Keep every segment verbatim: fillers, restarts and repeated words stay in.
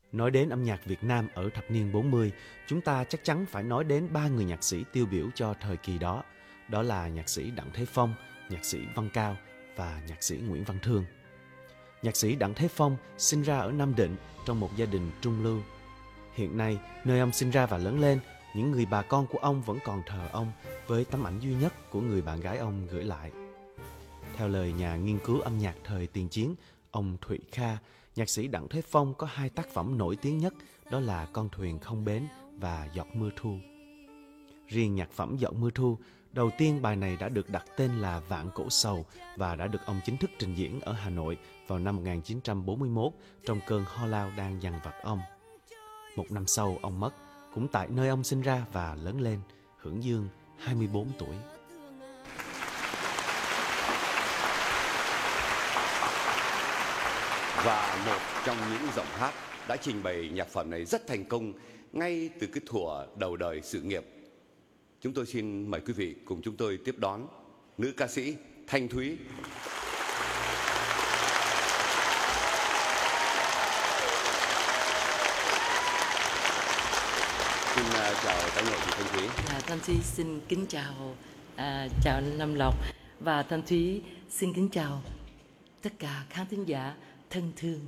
Nói đến âm nhạc Việt Nam ở thập niên bốn mươi, chúng ta chắc chắn phải nói đến ba người nhạc sĩ tiêu biểu cho thời kỳ đó. Đó là nhạc sĩ Đặng Thế Phong, nhạc sĩ Văn Cao và nhạc sĩ Nguyễn Văn Thương. Nhạc sĩ Đặng Thế Phong sinh ra ở Nam Định trong một gia đình trung lưu. Hiện nay, nơi ông sinh ra và lớn lên, những người bà con của ông vẫn còn thờ ông với tấm ảnh duy nhất của người bạn gái ông gửi lại. Theo lời nhà nghiên cứu âm nhạc thời tiền chiến, ông Thụy Kha, nhạc sĩ Đặng Thế Phong có hai tác phẩm nổi tiếng nhất, đó là Con thuyền không bến và Giọt mưa thu. Riêng nhạc phẩm Giọt mưa thu, đầu tiên bài này đã được đặt tên là Vạn cổ sầu và đã được ông chính thức trình diễn ở Hà Nội vào năm một nghìn chín trăm bốn mươi mốt trong cơn ho lao đang dằn vặt ông. Một năm sau ông mất, cũng tại nơi ông sinh ra và lớn lên, hưởng dương hai mươi bốn tuổi. Và một trong những giọng hát đã trình bày nhạc phẩm này rất thành công ngay từ cái thuở đầu đời sự nghiệp. Chúng tôi xin mời quý vị cùng chúng tôi tiếp đón nữ ca sĩ Thanh Thúy. Xin uh, chào tái ngộ chị Thanh Thúy. À, Thanh Thúy xin kính chào à, chào anh Nam Lộc, và Thanh Thúy xin kính chào tất cả khán thính giả thân thương.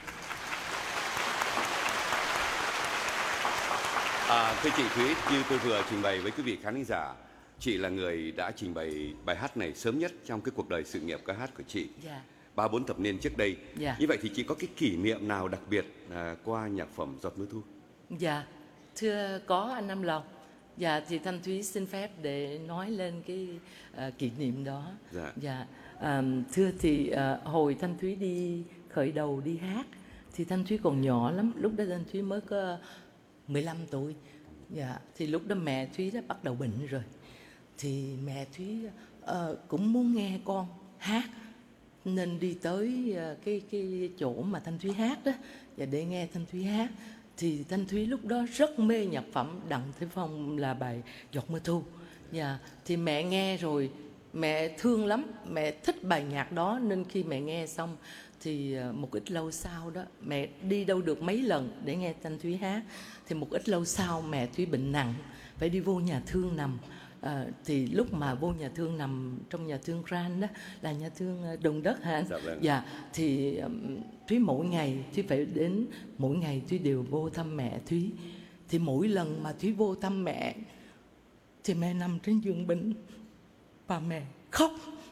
À, thưa chị Thúy, như tôi vừa trình bày với quý vị khán giả, chị là người đã trình bày bài hát này sớm nhất trong cái cuộc đời sự nghiệp ca hát của chị. Dạ. Ba bốn thập niên trước đây. Dạ. Như vậy thì chị có cái kỷ niệm nào đặc biệt à, qua nhạc phẩm Giọt mưa thu? Dạ, thưa có anh Nam Lộc. Dạ, thì Thanh Thúy xin phép để nói lên cái uh, kỷ niệm đó. Dạ. Dạ. Um, thưa thì uh, hồi Thanh Thúy đi khởi đầu đi hát thì Thanh Thúy còn nhỏ lắm, lúc đó Thanh Thúy mới có mười lăm tuổi. Dạ, thì lúc đó mẹ Thúy đã bắt đầu bệnh rồi. Thì mẹ Thúy uh, cũng muốn nghe con hát, nên đi tới uh, cái cái chỗ mà Thanh Thúy hát đó, và để nghe Thanh Thúy hát. Thì Thanh Thúy lúc đó rất mê nhạc phẩm Đặng Thế Phong là bài Giọt mưa thu. Dạ, thì mẹ nghe rồi, mẹ thương lắm, mẹ thích bài nhạc đó, nên khi mẹ nghe xong thì một ít lâu sau đó, mẹ đi đâu được mấy lần để nghe Thanh Thúy hát. Thì một ít lâu sau mẹ Thúy bệnh nặng, phải đi vô nhà thương nằm. À, thì lúc mà vô nhà thương nằm trong nhà thương Gran đó, là nhà thương Đồng Đất hả anh? Dạ, vâng. Dạ, thì um, Thúy mỗi ngày Thúy phải đến, mỗi ngày Thúy đều vô thăm mẹ Thúy. Thì mỗi lần mà Thúy vô thăm mẹ thì mẹ nằm trên giường bệnh và mẹ khóc.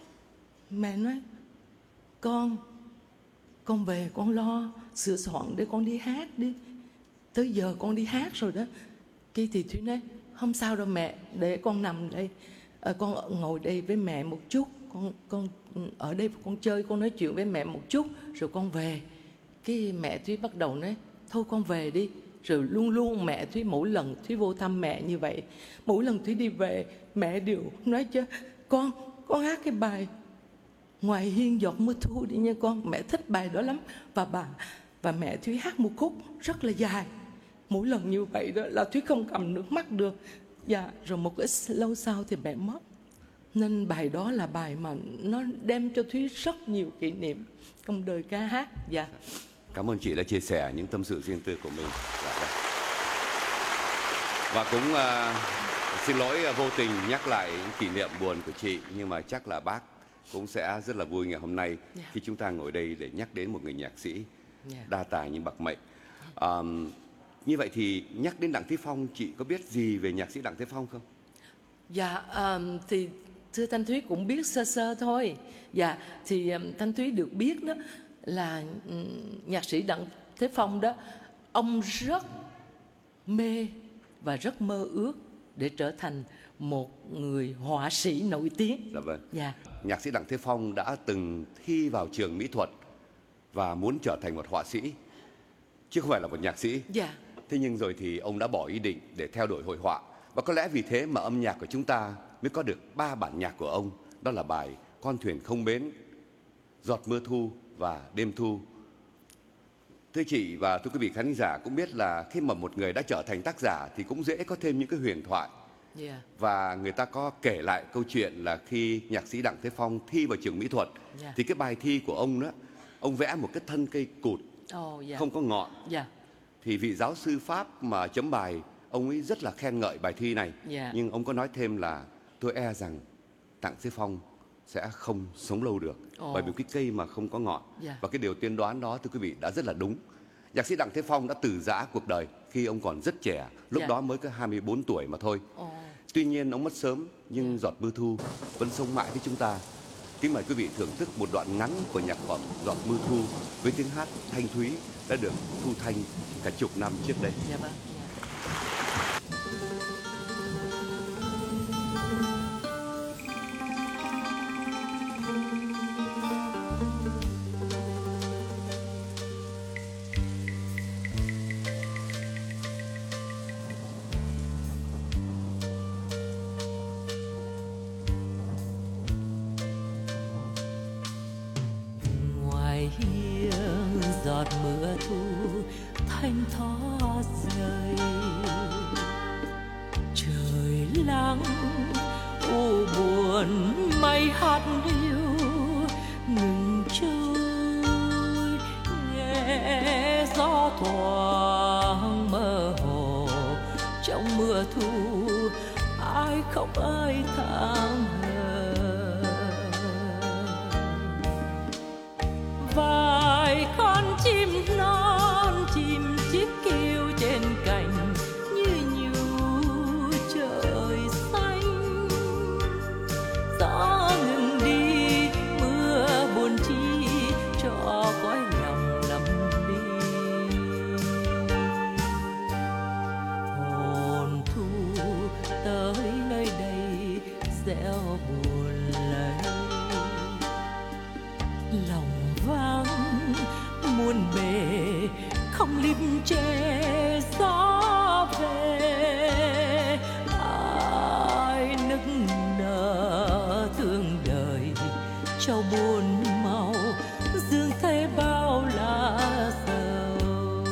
Mẹ nói: Con Con về con lo sửa soạn để con đi hát đi, tới giờ con đi hát rồi đó. Cái thì Thúy nói: Không sao đâu mẹ, để con nằm đây, à, con ngồi đây với mẹ một chút, con con ở đây con chơi, con nói chuyện với mẹ một chút rồi con về. Cái mẹ Thúy bắt đầu nói: Thôi con về đi. Rồi luôn luôn mẹ Thúy, mỗi lần Thúy vô thăm mẹ như vậy, mỗi lần Thúy đi về, mẹ đều nói chứ: Con, con hát cái bài Ngoài hiên giọt mưa thu đi nha con. Mẹ thích bài đó lắm. Và bà và mẹ Thúy hát một khúc rất là dài. Mỗi lần như vậy đó là Thúy không cầm nước mắt được. Dạ, rồi một ít lâu sau thì mẹ mất. Nên bài đó là bài mà nó đem cho Thúy rất nhiều kỷ niệm trong đời ca hát. Dạ. Cảm ơn chị đã chia sẻ những tâm sự riêng tư của mình. Dạ. Và cũng uh, xin lỗi uh, vô tình nhắc lại những kỷ niệm buồn của chị, nhưng mà chắc là bác cũng sẽ rất là vui ngày hôm nay yeah. khi chúng ta ngồi đây để nhắc đến một người nhạc sĩ yeah. đa tài như bậc mệnh. Um, như vậy thì nhắc đến Đặng Thế Phong, chị có biết gì về nhạc sĩ Đặng Thế Phong không? Dạ, um, thì thưa Thanh Thúy cũng biết sơ sơ thôi. Dạ, thì um, Thanh Thúy được biết đó là um, nhạc sĩ Đặng Thế Phong đó, ông rất mê và rất mơ ước để trở thành một người họa sĩ nổi tiếng. Dạ vâng. Dạ. Nhạc sĩ Đặng Thế Phong đã từng thi vào trường mỹ thuật và muốn trở thành một họa sĩ, chứ không phải là một nhạc sĩ. Dạ. Thế nhưng rồi thì ông đã bỏ ý định để theo đuổi hội họa. Và có lẽ vì thế mà âm nhạc của chúng ta mới có được ba bản nhạc của ông. Đó là bài Con thuyền không bến, Giọt mưa thu và Đêm thu. Thưa chị và thưa quý vị khán giả cũng biết là khi mà một người đã trở thành tác giả thì cũng dễ có thêm những cái huyền thoại. Yeah. Và người ta có kể lại câu chuyện là khi nhạc sĩ Đặng Thế Phong thi vào trường mỹ thuật yeah. thì cái bài thi của ông đó, ông vẽ một cái thân cây cụt, oh, yeah. không có ngọn. Yeah. thì vị giáo sư Pháp mà chấm bài, ông ấy rất là khen ngợi bài thi này. Dạ. Nhưng ông có nói thêm là tôi e rằng Đặng Thế Phong sẽ không sống lâu được. Ồ. Bởi vì cái cây mà không có ngọn. Dạ. Và cái điều tiên đoán đó, thưa quý vị, đã rất là đúng. Nhạc sĩ Đặng Thế Phong đã từ giã cuộc đời khi ông còn rất trẻ, lúc Dạ. đó mới có hai mươi bốn tuổi mà thôi. Ồ. Tuy nhiên ông mất sớm, nhưng Giọt Mưa Thu vẫn sống mãi với chúng ta. Kính mời quý vị thưởng thức một đoạn ngắn của nhạc phẩm Giọt Mưa Thu với tiếng hát thanh thúy đã được thu thanh cả chục năm trước đây. Dạ vâng. Ngoài hiên giọt mưa thu thanh thoát rơi, trời lắng u buồn mây hát hiu ngừng trôi, nghe gió thoáng mơ hồ trong mưa thu, ai khóc ai than vài con chim non chim chiếc kêu trên cành như nhủ trời xanh. Gió ngừng đi mưa buồn chi cho cõi lòng lầm đi. Hồn thu tới nơi đây gieo buồn lấy, lòng vắng muôn bề không lim che gió về. Ai nức nở thương đời trao buồn màu dương thế bao lá dầu.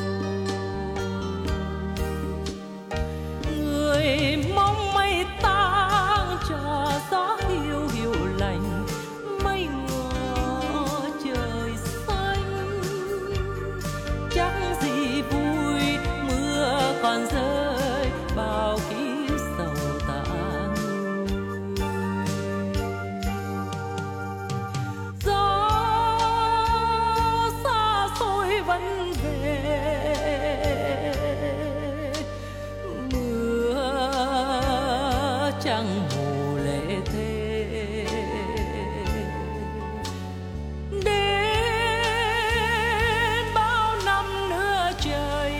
Người mong mây tang cho gió hiu hiu lành, mây ngỏ trời xanh. Chẳng gì vui mưa còn rơi bao kiếp sầu tàn. Gió xa xôi vẫn về, mưa chẳng mù lệ thế. Đến bao năm nữa trời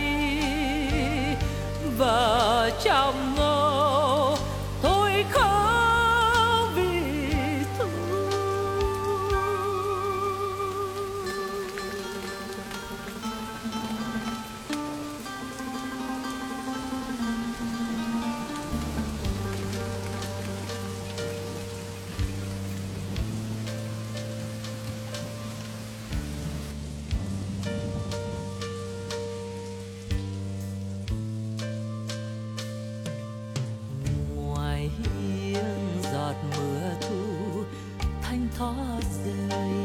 vợ chồng ngô tôi khóc vì thương. Ngoài hiên giọt mưa thu thanh thoát rơi,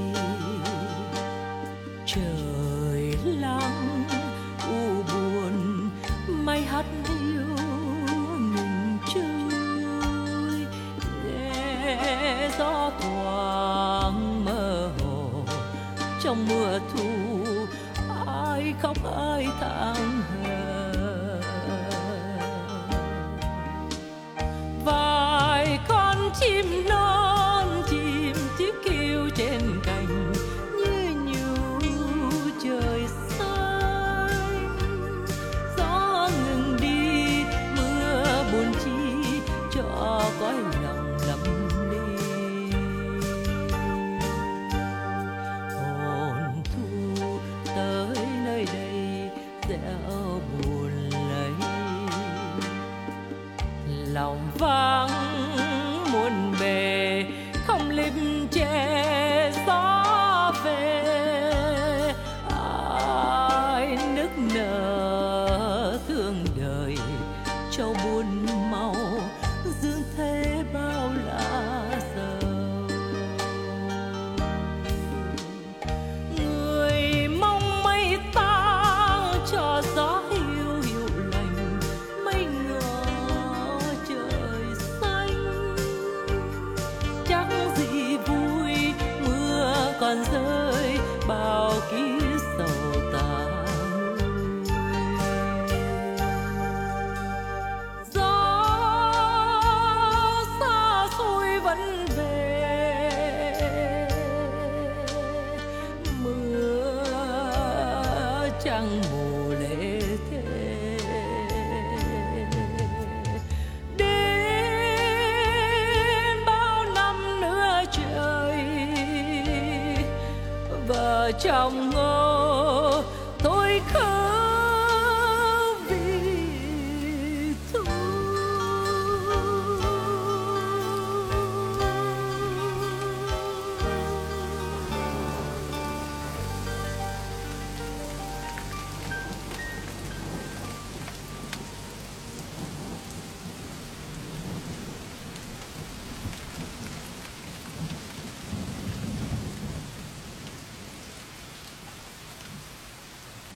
trời lắng u buồn mây hát hiu ngừng trôi. Nghe gió thoáng mơ hồ trong mưa thu, ai khóc ai than vài con chim non chim chiếc kêu trên cành như nhủ trời xanh. Gió ngừng đi mưa buồn chi cho cõi lòng lầm đi. Hồn thu tới nơi đây gieo buồn lấy, lòng vắng muôn bề không lim che gió về. Ai nức nở thương đời trao buồn màu dương thế bao lá dầu. Người mong mây tang cho gió hiu trong ngõ